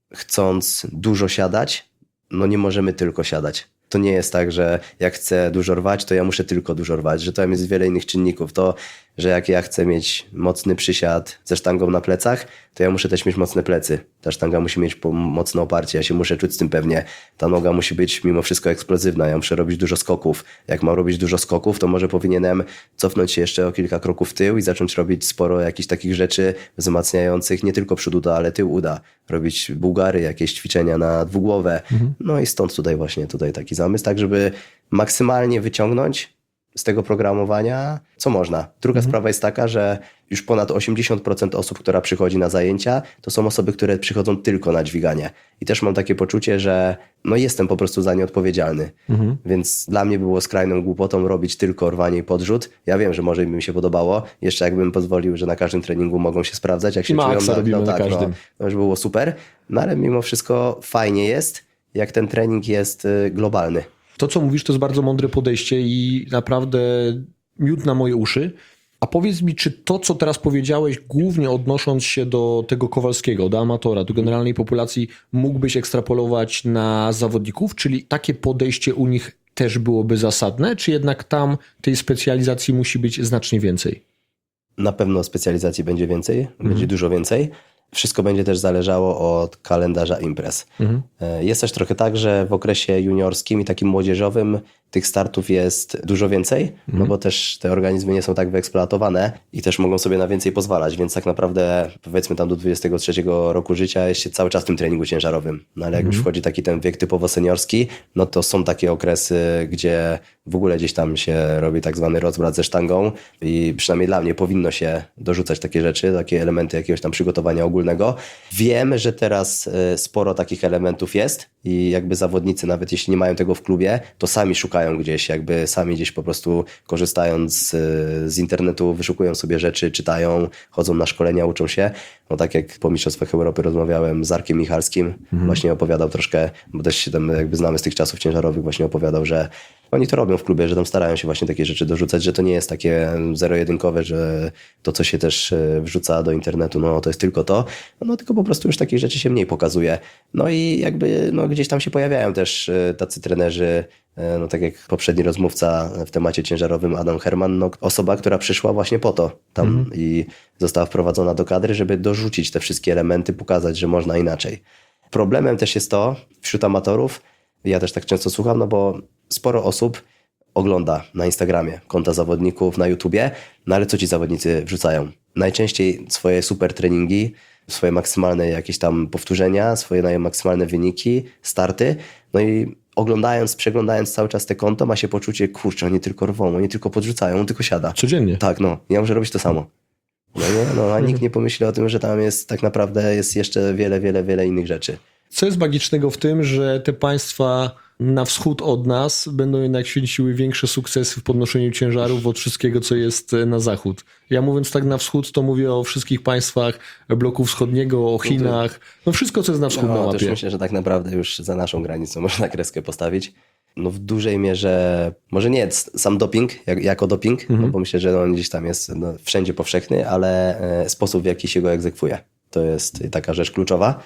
chcąc dużo siadać, no nie możemy tylko siadać. To nie jest tak, że jak chcę dużo rwać, to ja muszę tylko dużo rwać, że tam jest wiele innych czynników. To, że jak ja chcę mieć mocny przysiad ze sztangą na plecach, to ja muszę też mieć mocne plecy. Ta sztanga musi mieć mocne oparcie, ja się muszę czuć z tym pewnie. Ta noga musi być mimo wszystko eksplozywna, ja muszę robić dużo skoków. Jak mam robić dużo skoków, to może powinienem cofnąć się jeszcze o kilka kroków w tył i zacząć robić sporo jakichś takich rzeczy wzmacniających nie tylko przód uda, ale tył uda. Robić bułgary, jakieś ćwiczenia na dwugłowę. Mhm. No i stąd tutaj właśnie tutaj taki zamysł, tak żeby maksymalnie wyciągnąć z tego programowania, co można. Druga mhm. sprawa jest taka, że już ponad osiemdziesiąt procent osób, która przychodzi na zajęcia, to są osoby, które przychodzą tylko na dźwiganie. I też mam takie poczucie, że no jestem po prostu za nie odpowiedzialny. Mhm. Więc dla mnie było skrajną głupotą robić tylko rwanie i podrzut. Ja wiem, że może by mi się podobało. Jeszcze jakbym pozwolił, że na każdym treningu mogą się sprawdzać, jak się Maxa czują. robimy no, na tak, każdym. No, no już było super. No ale mimo wszystko fajnie jest, jak ten trening jest y, globalny. To, co mówisz, to jest bardzo mądre podejście i naprawdę miód na moje uszy. A powiedz mi, czy to, co teraz powiedziałeś, głównie odnosząc się do tego Kowalskiego, do amatora, do generalnej populacji, mógłbyś ekstrapolować na zawodników? Czyli takie podejście u nich też byłoby zasadne, czy jednak tam tej specjalizacji musi być znacznie więcej? Na pewno specjalizacji będzie więcej, mhm. będzie dużo więcej. Wszystko będzie też zależało od kalendarza imprez. Mhm. Jest też trochę tak, że w okresie juniorskim i takim młodzieżowym tych startów jest dużo więcej, mhm. no bo też te organizmy nie są tak wyeksploatowane i też mogą sobie na więcej pozwalać, więc tak naprawdę powiedzmy tam do dwudziestego trzeciego roku życia jest się cały czas w tym treningu ciężarowym. No ale jak mhm. już wchodzi taki ten wiek typowo seniorski, no to są takie okresy, gdzie w ogóle gdzieś tam się robi tak zwany rozbrat ze sztangą i przynajmniej dla mnie powinno się dorzucać takie rzeczy, takie elementy jakiegoś tam przygotowania ogólnego. Wiem, że teraz sporo takich elementów jest i jakby zawodnicy, nawet jeśli nie mają tego w klubie, to sami szukają gdzieś, jakby sami gdzieś po prostu korzystając z, z internetu, wyszukują sobie rzeczy, czytają, chodzą na szkolenia, uczą się. No tak jak po Mistrzostwach Europy rozmawiałem z Arkiem Michalskim, mhm. właśnie opowiadał troszkę, bo też się tam jakby znamy z tych czasów ciężarowych, właśnie opowiadał, że oni to robią w klubie, że tam starają się właśnie takie rzeczy dorzucać, że to nie jest takie zero-jedynkowe, że to, co się też wrzuca do internetu, no to jest tylko to, no tylko po prostu już takich rzeczy się mniej pokazuje. No i jakby no, gdzieś tam się pojawiają też tacy trenerzy, no tak jak poprzedni rozmówca w temacie ciężarowym Adam Herman, no osoba, która przyszła właśnie po to tam mhm. i została wprowadzona do kadry, żeby dorzucić te wszystkie elementy, pokazać, że można inaczej. Problemem też jest to wśród amatorów, ja też tak często słucham, no bo sporo osób ogląda na Instagramie konta zawodników, na YouTubie, no ale co ci zawodnicy wrzucają? Najczęściej swoje super treningi, swoje maksymalne jakieś tam powtórzenia, swoje maksymalne wyniki, starty, no i oglądając, przeglądając cały czas te konto, ma się poczucie, kurczę, oni tylko rwą, oni tylko podrzucają, on tylko siada. Codziennie. Tak, no, ja muszę robić to samo. No nie, no, a nikt nie pomyśli o tym, że tam jest tak naprawdę jest jeszcze wiele, wiele, wiele innych rzeczy. Co jest magicznego w tym, że te państwa na wschód od nas będą jednak święciły większe sukcesy w podnoszeniu ciężarów od wszystkiego, co jest na zachód. Ja mówiąc tak na wschód, to mówię o wszystkich państwach bloku wschodniego, o Chinach, no wszystko, co jest na wschód no, na mapie. Też myślę, że tak naprawdę już za naszą granicą można kreskę postawić. No w dużej mierze, może nie sam doping jak, jako doping, mhm. no bo myślę, że on gdzieś tam jest no, wszędzie powszechny, ale e, sposób, w jaki się go egzekwuje. To jest taka rzecz kluczowa.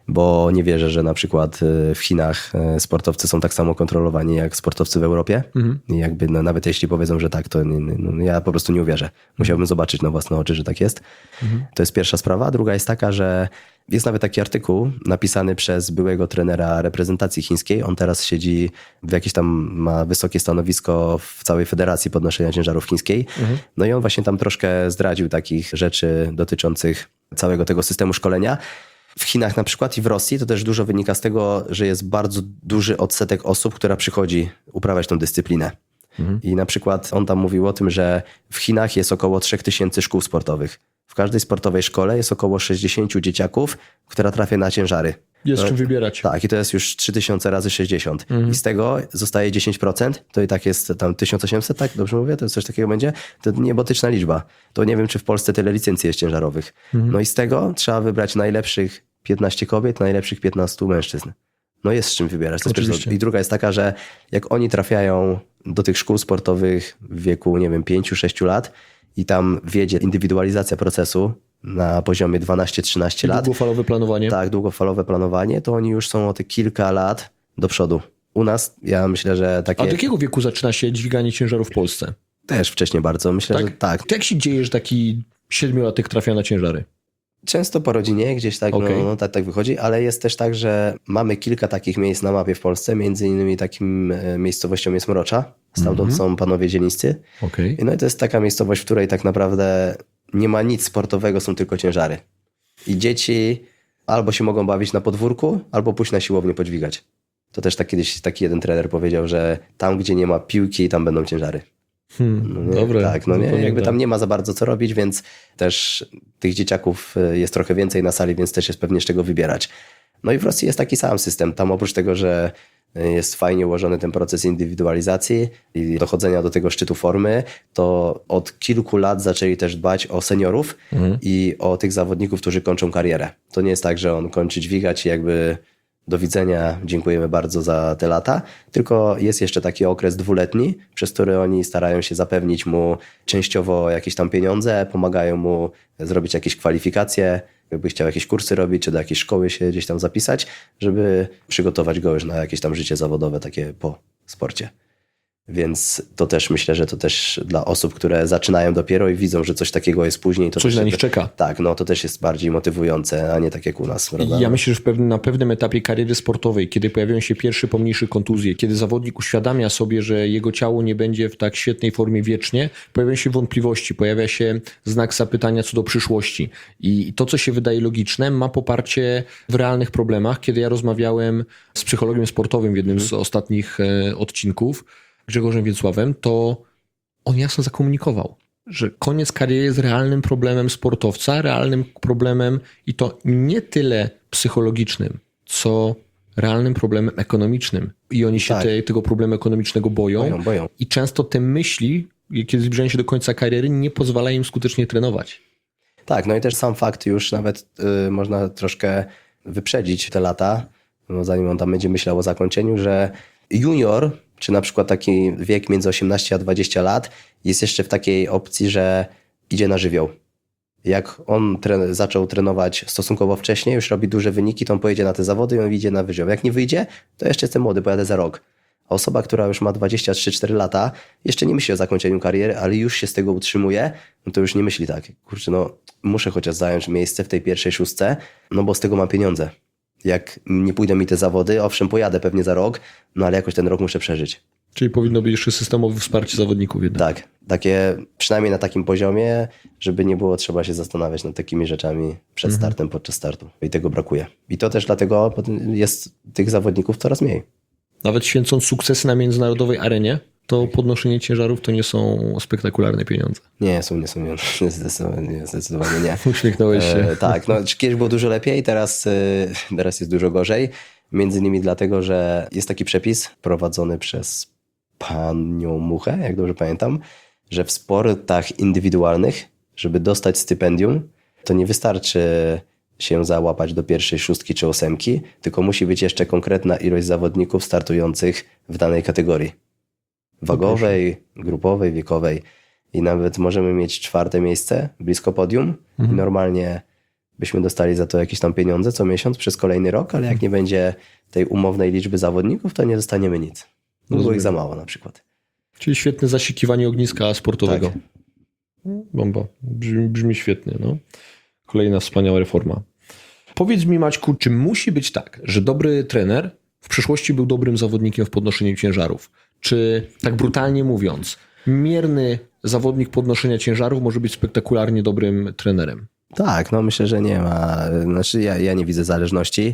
bo nie wierzę, że na przykład w Chinach sportowcy są tak samo kontrolowani jak sportowcy w Europie. Mhm. I jakby no, nawet jeśli powiedzą, że tak, to nie, no, ja po prostu nie uwierzę. Musiałbym mhm. zobaczyć na własne oczy, że tak jest. Mhm. To jest pierwsza sprawa. Druga jest taka, że jest nawet taki artykuł napisany przez byłego trenera reprezentacji chińskiej. On teraz siedzi w jakieś tam, ma wysokie stanowisko w całej Federacji Podnoszenia Ciężarów Chińskiej. Mhm. No i on właśnie tam troszkę zdradził takich rzeczy dotyczących całego tego systemu szkolenia. W Chinach na przykład i w Rosji to też dużo wynika z tego, że jest bardzo duży odsetek osób, która przychodzi uprawiać tą dyscyplinę. Mhm. I na przykład on tam mówił o tym, że w Chinach jest około trzy tysiące szkół sportowych. W każdej sportowej szkole jest około sześćdziesiąt dzieciaków, która trafia na ciężary. Jest no, czym wybierać. Tak, i to jest już trzy tysiące razy sześćdziesiąt. Mhm. I z tego zostaje dziesięć procent, to i tak jest tam tysiąc osiemset, tak? Dobrze mówię? To coś takiego będzie? To niebotyczna liczba. To nie wiem, czy w Polsce tyle licencji jest ciężarowych. Mhm. No i z tego trzeba wybrać najlepszych piętnaście kobiet, najlepszych piętnaście mężczyzn. No jest z czym wybierać. To jest I druga jest taka, że jak oni trafiają do tych szkół sportowych w wieku, nie wiem, pięć sześć lat i tam wiedzie indywidualizacja procesu na poziomie dwanaście trzynaście lat. Długofalowe planowanie. Tak, długofalowe planowanie, to oni już są o te kilka lat do przodu. U nas, ja myślę, że takie... A od jakiego wieku zaczyna się dźwiganie ciężaru w Polsce? Też wcześniej bardzo. Myślę, tak? że tak. To jak się dzieje, że taki siedmiolatek trafia na ciężary? Często po rodzinie, gdzieś tak, okay. no, no, tak, tak wychodzi, ale jest też tak, że mamy kilka takich miejsc na mapie w Polsce, między innymi takim miejscowością jest Mrocza, stamtąd mm-hmm. są panowie dzielnicy. Okay. No i to jest taka miejscowość, w której tak naprawdę nie ma nic sportowego, są tylko ciężary. I dzieci albo się mogą bawić na podwórku, albo pójść na siłownię podźwigać. To też tak kiedyś taki jeden trener powiedział, że tam, gdzie nie ma piłki, tam będą ciężary. Hmm, no nie, dobre. Tak, no nie, jakby tam nie ma za bardzo co robić, więc też tych dzieciaków jest trochę więcej na sali, więc też jest pewnie z czego wybierać. No i w Rosji jest taki sam system. Tam oprócz tego, że jest fajnie ułożony ten proces indywidualizacji i dochodzenia do tego szczytu formy, to od kilku lat zaczęli też dbać o seniorów mhm. i o tych zawodników, którzy kończą karierę. To nie jest tak, że on kończy dźwigać i jakby do widzenia, dziękujemy bardzo za te lata, tylko jest jeszcze taki okres dwuletni, przez który oni starają się zapewnić mu częściowo jakieś tam pieniądze, pomagają mu zrobić jakieś kwalifikacje, jakby chciał jakieś kursy robić, czy do jakiejś szkoły się gdzieś tam zapisać, żeby przygotować go już na jakieś tam życie zawodowe takie po sporcie. Więc to też myślę, że to też dla osób, które zaczynają dopiero i widzą, że coś takiego jest później. To coś na nich to, czeka. Tak, no to też jest bardziej motywujące, a nie tak jak u nas. Prawda? Ja myślę, że w pewnym, na pewnym etapie kariery sportowej, kiedy pojawiają się pierwsze pomniejsze kontuzje, kiedy zawodnik uświadamia sobie, że jego ciało nie będzie w tak świetnej formie wiecznie, pojawiają się wątpliwości, pojawia się znak zapytania co do przyszłości. I to, co się wydaje logiczne, ma poparcie w realnych problemach. Kiedy ja rozmawiałem z psychologiem sportowym w jednym z ostatnich odcinków, Grzegorzem Więcławem, to on jasno zakomunikował, że koniec kariery jest realnym problemem sportowca, realnym problemem i to nie tyle psychologicznym, co realnym problemem ekonomicznym. I oni się tak. te, tego problemu ekonomicznego boją, boją, boją. I często te myśli, kiedy zbliżają się do końca kariery, nie pozwalają im skutecznie trenować. Tak, no i też sam fakt już nawet y, można troszkę wyprzedzić te lata, no zanim on tam będzie myślał o zakończeniu, że junior, czy na przykład taki wiek między osiemnaście a dwadzieścia lat jest jeszcze w takiej opcji, że idzie na żywioł. Jak on tre- zaczął trenować stosunkowo wcześniej, już robi duże wyniki, to on pojedzie na te zawody i on wyjdzie na żywioł. Jak nie wyjdzie, to jeszcze jestem młody, pojadę za rok. A osoba, która już ma dwadzieścia trzy cztery lata, jeszcze nie myśli o zakończeniu kariery, ale już się z tego utrzymuje, no to już nie myśli tak, kurczę, no muszę chociaż zająć miejsce w tej pierwszej szóstce, no bo z tego mam pieniądze. Jak nie pójdą mi te zawody, owszem, pojadę pewnie za rok, no ale jakoś ten rok muszę przeżyć. Czyli powinno być jeszcze systemowe wsparcie zawodników jednak. Tak, takie przynajmniej na takim poziomie, żeby nie było trzeba się zastanawiać nad takimi rzeczami przed mhm. startem, podczas startu. I tego brakuje. I to też dlatego jest tych zawodników coraz mniej. Nawet święcąc sukcesy na międzynarodowej arenie, to podnoszenie ciężarów to nie są spektakularne pieniądze. Nie są, nie są, nie, zdecydowanie, zdecydowanie nie. Uśmiechnąłeś się. E, tak, no kiedyś było dużo lepiej, teraz, teraz jest dużo gorzej. Między innymi dlatego, że jest taki przepis prowadzony przez panią Muchę, jak dobrze pamiętam, że w sportach indywidualnych, żeby dostać stypendium, to nie wystarczy się załapać do pierwszej szóstki czy ósemki, tylko musi być jeszcze konkretna ilość zawodników startujących w danej kategorii. Wagowej, grupowej, wiekowej. I nawet możemy mieć czwarte miejsce blisko podium. Mhm. I normalnie byśmy dostali za to jakieś tam pieniądze co miesiąc przez kolejny rok, ale jak nie będzie tej umownej liczby zawodników, to nie dostaniemy nic. No, było ich za mało na przykład. Czyli świetne zasikiwanie ogniska sportowego. Tak. Bomba. Brzmi, brzmi świetnie. No. Kolejna wspaniała reforma. Powiedz mi, Maćku, czy musi być tak, że dobry trener w przeszłości był dobrym zawodnikiem w podnoszeniu ciężarów? Czy, tak brutalnie mówiąc, mierny zawodnik podnoszenia ciężarów może być spektakularnie dobrym trenerem? Tak, no myślę, że nie ma. Znaczy ja, ja nie widzę zależności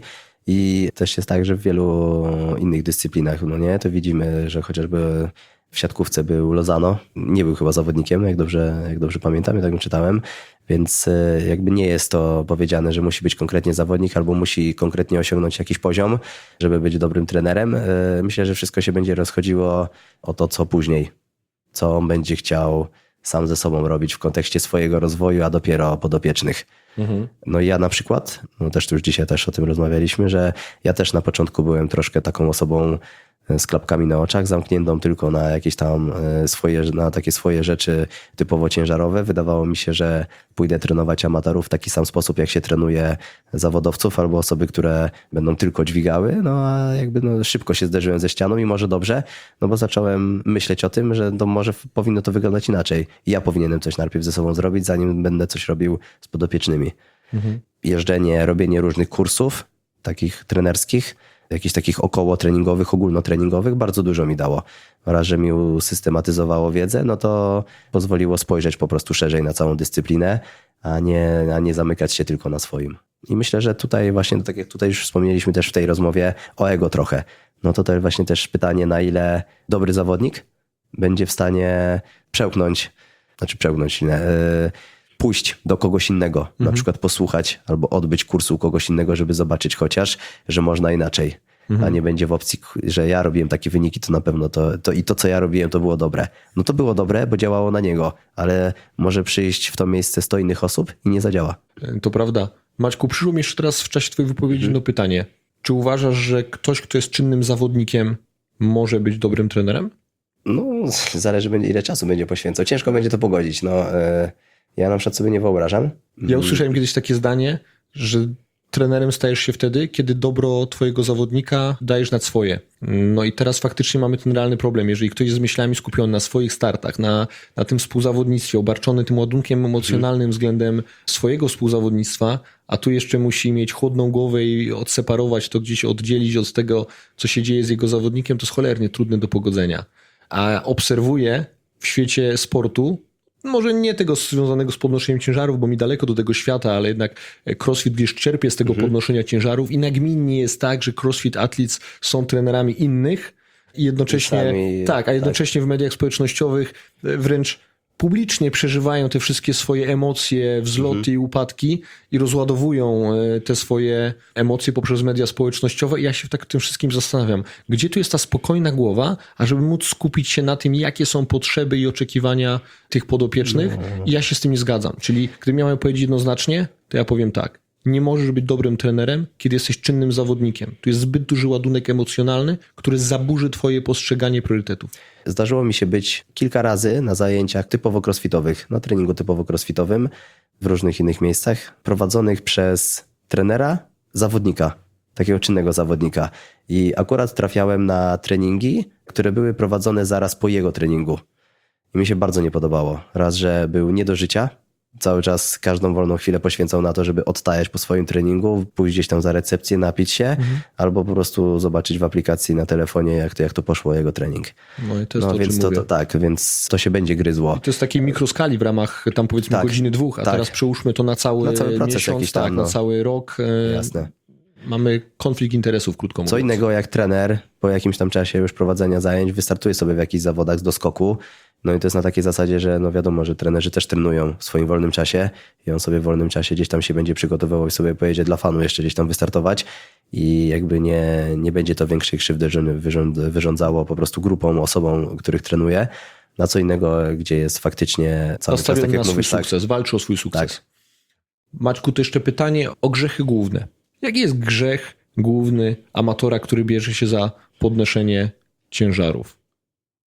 i też jest tak, że w wielu innych dyscyplinach, no nie, to widzimy, że chociażby w siatkówce był Lozano, nie był chyba zawodnikiem, jak dobrze, jak dobrze pamiętam, ja tak czytałem, więc jakby nie jest to powiedziane, że musi być konkretnie zawodnik albo musi konkretnie osiągnąć jakiś poziom, żeby być dobrym trenerem. Myślę, że wszystko się będzie rozchodziło o to, co później, co on będzie chciał sam ze sobą robić w kontekście swojego rozwoju, a dopiero podopiecznych. Mhm. No i ja na przykład, no też tu już dzisiaj też o tym rozmawialiśmy, że ja też na początku byłem troszkę taką osobą z klapkami na oczach, zamkniętą tylko na jakieś tam swoje, na takie swoje rzeczy typowo ciężarowe. Wydawało mi się, że pójdę trenować amatorów w taki sam sposób, jak się trenuje zawodowców albo osoby, które będą tylko dźwigały, no a jakby no, szybko się zderzyłem ze ścianą i może dobrze, no bo zacząłem myśleć o tym, że to może powinno to wyglądać inaczej. I ja powinienem coś najpierw ze sobą zrobić, zanim będę coś robił z podopiecznymi. Mhm. Jeżdżenie, robienie różnych kursów, takich trenerskich, jakichś takich około treningowych, ogólnotreningowych, bardzo dużo mi dało. Raz, że mi usystematyzowało wiedzę, no to pozwoliło spojrzeć po prostu szerzej na całą dyscyplinę, a nie, a nie zamykać się tylko na swoim. I myślę, że tutaj właśnie, no tak jak tutaj już wspomnieliśmy też w tej rozmowie o ego trochę, no to to właśnie też pytanie, na ile dobry zawodnik będzie w stanie przełknąć, znaczy przełknąć, nie, yy, pójść do kogoś innego, mhm. na przykład posłuchać albo odbyć kursu u kogoś innego, żeby zobaczyć chociaż, że można inaczej, mhm. a nie będzie w opcji, że ja robiłem takie wyniki, to na pewno to, to i to, co ja robiłem, to było dobre. No to było dobre, bo działało na niego, ale może przyjść w to miejsce sto innych osób i nie zadziała. To prawda. Maćku, przyszło mi jeszcze teraz w czasie twojej wypowiedzi mhm. no pytanie. Czy uważasz, że ktoś, kto jest czynnym zawodnikiem, może być dobrym trenerem? No, zależy ile czasu będzie poświęcał. Ciężko będzie to pogodzić, no... Yy... Ja na przykład sobie nie wyobrażam. Ja usłyszałem kiedyś takie zdanie, że trenerem stajesz się wtedy, kiedy dobro twojego zawodnika dajesz nad swoje. No i teraz faktycznie mamy ten realny problem. Jeżeli ktoś jest z myślami skupiony na swoich startach, na, na tym współzawodnictwie, obarczony tym ładunkiem emocjonalnym hmm. względem swojego współzawodnictwa, a tu jeszcze musi mieć chłodną głowę i odseparować to, gdzieś oddzielić od tego, co się dzieje z jego zawodnikiem, to jest cholernie trudne do pogodzenia. A obserwuję w świecie sportu, może nie tego związanego z podnoszeniem ciężarów, bo mi daleko do tego świata, ale jednak CrossFit gdzieś czerpie z tego mhm. podnoszenia ciężarów i nagminnie jest tak, że CrossFit Athletes są trenerami innych i jednocześnie, sami, tak, a jednocześnie tak. w mediach społecznościowych wręcz publicznie przeżywają te wszystkie swoje emocje, wzloty mhm. i upadki i rozładowują te swoje emocje poprzez media społecznościowe i ja się w tak tym wszystkim zastanawiam, gdzie tu jest ta spokojna głowa, ażeby móc skupić się na tym, jakie są potrzeby i oczekiwania tych podopiecznych no. i ja się z tym nie zgadzam. Czyli gdybym miał powiedzieć jednoznacznie, to ja powiem tak, nie możesz być dobrym trenerem, kiedy jesteś czynnym zawodnikiem. Tu jest zbyt duży ładunek emocjonalny, który zaburzy twoje postrzeganie priorytetów. Zdarzyło mi się być kilka razy na zajęciach typowo crossfitowych, na treningu typowo crossfitowym w różnych innych miejscach, prowadzonych przez trenera, zawodnika, takiego czynnego zawodnika. I akurat trafiałem na treningi, które były prowadzone zaraz po jego treningu. I mi się bardzo nie podobało. Raz, że był nie do życia, cały czas każdą wolną chwilę poświęcał na to, żeby odtajać po swoim treningu, pójść gdzieś tam za recepcję, napić się, mhm. albo po prostu zobaczyć w aplikacji na telefonie, jak to, jak to poszło jego trening. No i to jest no, to, więc to, mówię. to tak, więc to się będzie gryzło. I to jest takiej mikroskali w ramach tam powiedzmy tak, godziny dwóch, a tak. teraz przełóżmy to na cały, na cały proces miesiąc, jakiś tam, tak, no. na cały rok. Jasne. Mamy konflikt interesów, krótko mówiąc. Co innego jak trener po jakimś tam czasie już prowadzenia zajęć wystartuje sobie w jakichś zawodach z doskoku. No i to jest na takiej zasadzie, że no wiadomo, że trenerzy też trenują w swoim wolnym czasie i on sobie w wolnym czasie gdzieś tam się będzie przygotowywał i sobie pojedzie dla fanu jeszcze gdzieś tam wystartować i jakby nie, nie będzie to większej krzywdy wyrząd, wyrządzało po prostu grupom, osobom, których trenuje. Na co innego, gdzie jest faktycznie cały czas, tak jak na swój mówisz, sukces, tak. walczy o swój sukces. Tak. Maćku, to jeszcze pytanie o grzechy główne. Jaki jest grzech główny amatora, który bierze się za podnoszenie ciężarów?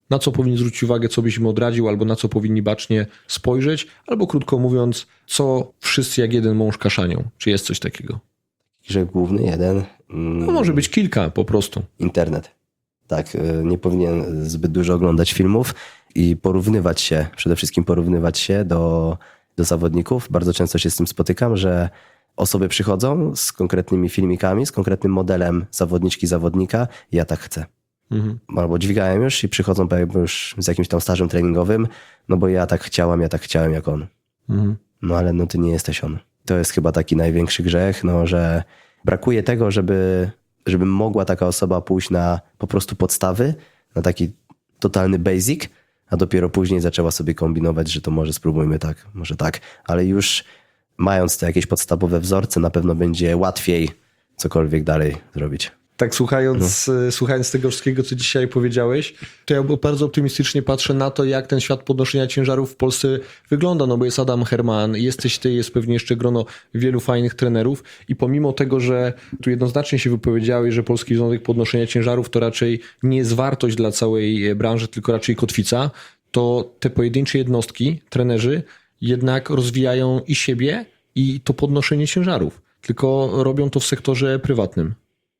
Na co powinni zwrócić uwagę, co byś im odradził, albo na co powinni bacznie spojrzeć, albo krótko mówiąc, co wszyscy jak jeden mąż kaszanią. Czy jest coś takiego? Grzech główny jeden. No może być kilka po prostu. Internet. Tak, nie powinien zbyt dużo oglądać filmów i porównywać się, przede wszystkim porównywać się do, do zawodników. Bardzo często się z tym spotykam, że osoby przychodzą z konkretnymi filmikami, z konkretnym modelem zawodniczki, zawodnika. Ja tak chcę. Mhm. Albo dźwigają już i przychodzą jakby już z jakimś tam stażem treningowym, no bo ja tak chciałam, ja tak chciałem jak on. Mhm. No ale no ty nie jesteś on. To jest chyba taki największy grzech, no że brakuje tego, żeby, żeby mogła taka osoba pójść na po prostu podstawy, na taki totalny basic, a dopiero później zaczęła sobie kombinować, że to może spróbujmy tak, może tak, ale już mając te jakieś podstawowe wzorce, na pewno będzie łatwiej cokolwiek dalej zrobić. Tak słuchając, no. słuchając tego wszystkiego, co dzisiaj powiedziałeś, to ja bardzo optymistycznie patrzę na to, jak ten świat podnoszenia ciężarów w Polsce wygląda, no bo jest Adam Herman, jesteś ty, jest pewnie jeszcze grono wielu fajnych trenerów i pomimo tego, że tu jednoznacznie się wypowiedziałeś, że Polski Związek Podnoszenia Ciężarów to raczej nie jest wartość dla całej branży, tylko raczej kotwica, to te pojedyncze jednostki, trenerzy jednak rozwijają i siebie, i to podnoszenie ciężarów, tylko robią to w sektorze prywatnym.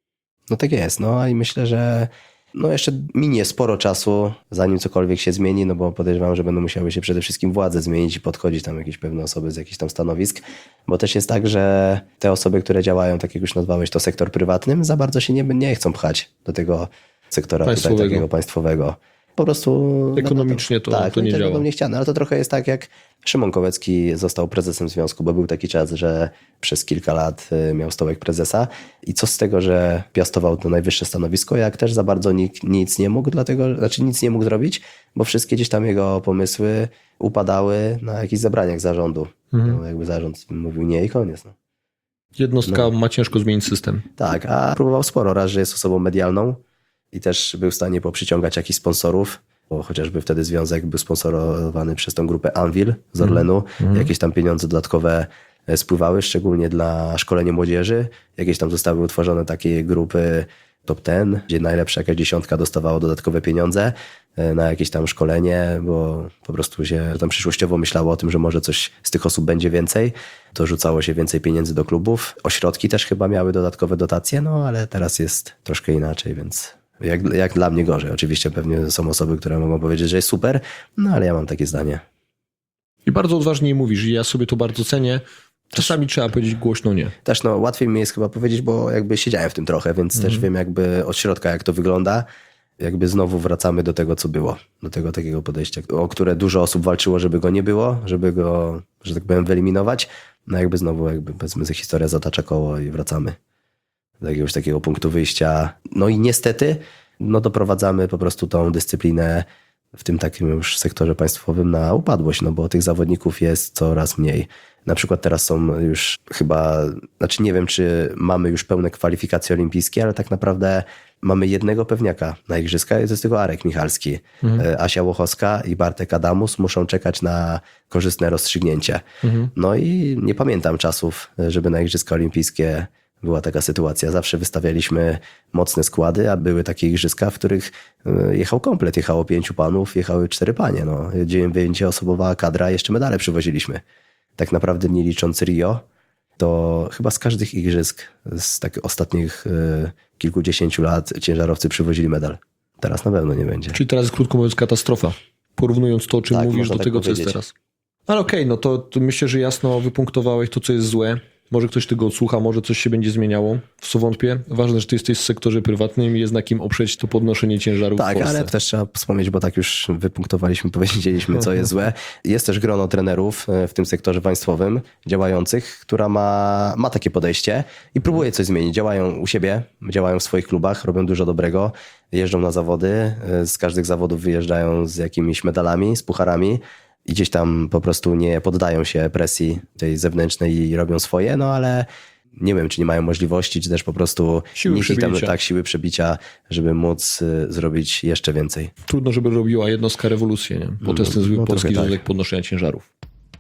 No tak jest, no i myślę, że no jeszcze minie sporo czasu, zanim cokolwiek się zmieni, no bo podejrzewam, że będą musiały się przede wszystkim władze zmienić i podchodzić tam jakieś pewne osoby z jakichś tam stanowisk, bo też jest tak, że te osoby, które działają, tak jak już nazwałeś, to sektor prywatnym, za bardzo się nie, nie chcą pchać do tego sektora państwowego. Tutaj, takiego państwowego. Po prostu... Ekonomicznie to, tak, to nie działa. Nie chciane, ale to trochę jest tak, jak Szymon Kołecki został prezesem związku, bo był taki czas, że przez kilka lat miał stołek prezesa i co z tego, że piastował to najwyższe stanowisko, jak też za bardzo nikt nic nie mógł, dlatego, znaczy nic nie mógł zrobić, bo wszystkie gdzieś tam jego pomysły upadały na jakichś zebraniach zarządu. Mhm. No, jakby zarząd mówił nie i koniec. No. Jednostka no. ma ciężko zmienić system. Tak, a próbował sporo. Raz, że jest osobą medialną i też był w stanie poprzyciągać jakichś sponsorów, bo chociażby wtedy związek był sponsorowany przez tą grupę Anvil z Orlenu. Mm. Jakieś tam pieniądze dodatkowe spływały, szczególnie dla szkolenia młodzieży. Jakieś tam zostały utworzone takie grupy top dziesięć, gdzie najlepsza jakaś dziesiątka dostawała dodatkowe pieniądze na jakieś tam szkolenie, bo po prostu się tam przyszłościowo myślało o tym, że może coś z tych osób będzie więcej. To rzucało się więcej pieniędzy do klubów. Ośrodki też chyba miały dodatkowe dotacje, no ale teraz jest troszkę inaczej, więc... Jak, jak dla mnie gorzej. Oczywiście pewnie są osoby, które mogą powiedzieć, że jest super, no ale ja mam takie zdanie. I bardzo odważnie mówisz i ja sobie to bardzo cenię. Czasami trzeba powiedzieć głośno nie. Też no, łatwiej mi jest chyba powiedzieć, bo jakby siedziałem w tym trochę, więc mm. też wiem jakby od środka jak to wygląda. Jakby znowu wracamy do tego, co było. Do tego takiego podejścia, o które dużo osób walczyło, żeby go nie było, żeby go, że tak powiem, wyeliminować. No jakby znowu jakby powiedzmy, że historia zatacza koło i wracamy do jakiegoś takiego punktu wyjścia. No i niestety no doprowadzamy po prostu tą dyscyplinę w tym takim już sektorze państwowym na upadłość, no bo tych zawodników jest coraz mniej. Na przykład teraz są już chyba, znaczy nie wiem, czy mamy już pełne kwalifikacje olimpijskie, ale tak naprawdę mamy jednego pewniaka na igrzyska i to jest tylko Arek Michalski. Mhm. Asia Łochowska i Bartek Adamus muszą czekać na korzystne rozstrzygnięcie. Mhm. No i nie pamiętam czasów, żeby na igrzyska olimpijskie była taka sytuacja. Zawsze wystawialiśmy mocne składy, a były takie igrzyska, w których jechał komplet. Jechało pięciu panów, jechały cztery panie. No. Dziewięcioosobowa kadra, jeszcze medale przywoziliśmy. Tak naprawdę nie licząc Rio, to chyba z każdych igrzysk z takich ostatnich y, kilkudziesięciu lat ciężarowcy przywozili medal. Teraz na pewno nie będzie. Czyli teraz krótko mówiąc katastrofa. Porównując to, o czym tak, mówisz, do tak tego, powiedzieć. co jest teraz. Ale okej, okay, no to, to myślę, że jasno wypunktowałeś to, co jest złe. Może ktoś tego odsłucha, może coś się będzie zmieniało. W co wątpię. Ważne, że ty jesteś w sektorze prywatnym i jest na kim oprzeć to podnoszenie ciężarów tak, w Polsce. Ale też trzeba wspomnieć, bo tak już wypunktowaliśmy, powiedzieliśmy, co jest złe. Jest też grono trenerów w tym sektorze państwowym działających, która ma, ma takie podejście i próbuje coś zmienić. Działają u siebie, działają w swoich klubach, robią dużo dobrego, jeżdżą na zawody, z każdych zawodów wyjeżdżają z jakimiś medalami, z pucharami. I gdzieś tam po prostu nie poddają się presji tej zewnętrznej i robią swoje, no ale nie wiem, czy nie mają możliwości, czy też po prostu siły nikt przebicia. tam tak siły przebicia, żeby móc y, zrobić jeszcze więcej. Trudno, żeby robiła jednostka rewolucję, nie? Bo to jest ten zły no, Polski Związek tak. Podnoszenia Ciężarów.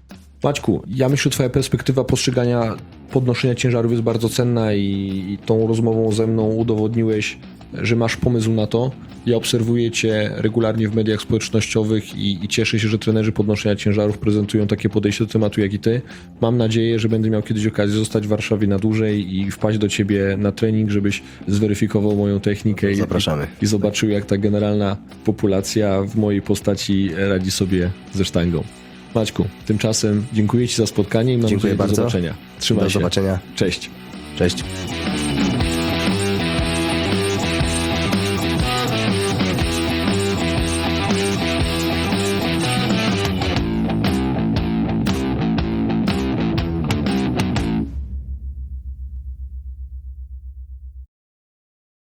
Maćku, ja myślę, że twoja perspektywa postrzegania podnoszenia ciężarów jest bardzo cenna i, i tą rozmową ze mną udowodniłeś że masz pomysł na to. Ja obserwuję Cię regularnie w mediach społecznościowych i, i cieszę się, że trenerzy podnoszenia ciężarów prezentują takie podejście do tematu jak i Ty. Mam nadzieję, że będę miał kiedyś okazję zostać w Warszawie na dłużej i wpaść do Ciebie na trening, żebyś zweryfikował moją technikę i, Zapraszamy. i zobaczył, jak ta generalna populacja w mojej postaci radzi sobie ze sztangą. Maćku, tymczasem dziękuję Ci za spotkanie i mam Dziękuję nadzieję do bardzo. zobaczenia. Trzymaj Do się. zobaczenia. Cześć. Cześć.